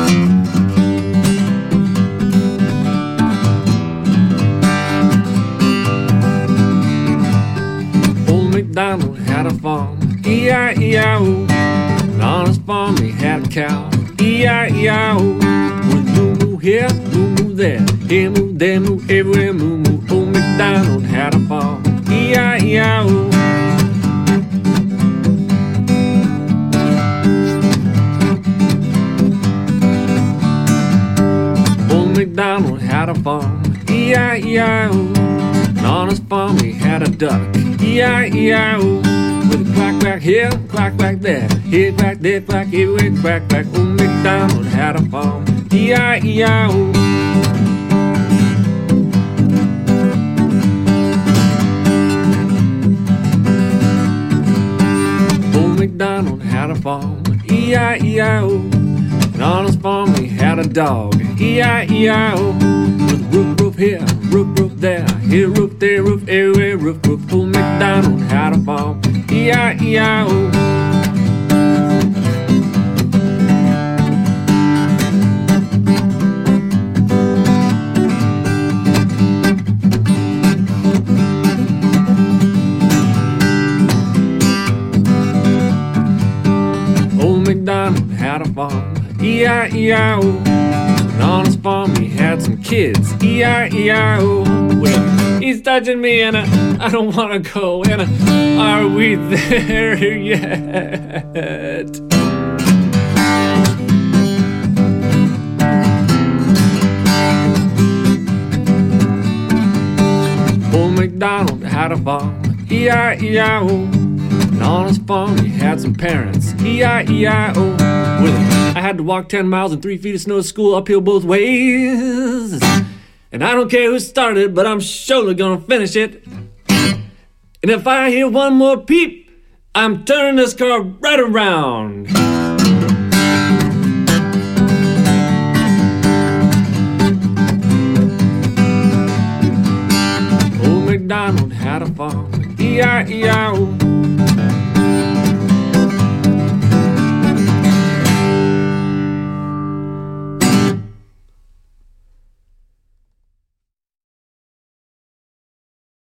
Old MacDonald had a farm, E-I-E-I-O. And on his farm he had a cow, E-I-E-I-O. With moo moo here, moo moo there, here moo, there moo, everywhere moo moo. Old MacDonald had a farm, E-I-E-I-O. Old MacDonald had a farm, E-I-E-I-O. And on his farm he had a duck, E-I-E-I-O. With a quack quack here, quack quack there, here quack, there quack, everywhere quack quack. Old MacDonald had a farm, E-I-E-I-O. Old MacDonald had a farm, E-I-E-I-O. And on his farm he had a dog, E-I-E-I-O. With a roof, roof here, roof, roof there, here roof, there roof, everywhere roof, roof. Old MacDonald had a farm, E-I-E-I-O. Old MacDonald had a farm, E-I-E-I-O. And on his farm he had some kids, E-I-E-I-O. Well, he's touching me and I don't wanna go. And are we there yet? Old MacDonald had a farm, E-I-E-I-O. And on his farm he had some parents, E-I-E-I-O. With I had to walk 10 miles and 3 feet of snow to school, uphill both ways. And I don't care who started, but I'm surely gonna finish it. And if I hear one more peep, I'm turning this car right around. Old MacDonald had a farm, E-I-E-I-O.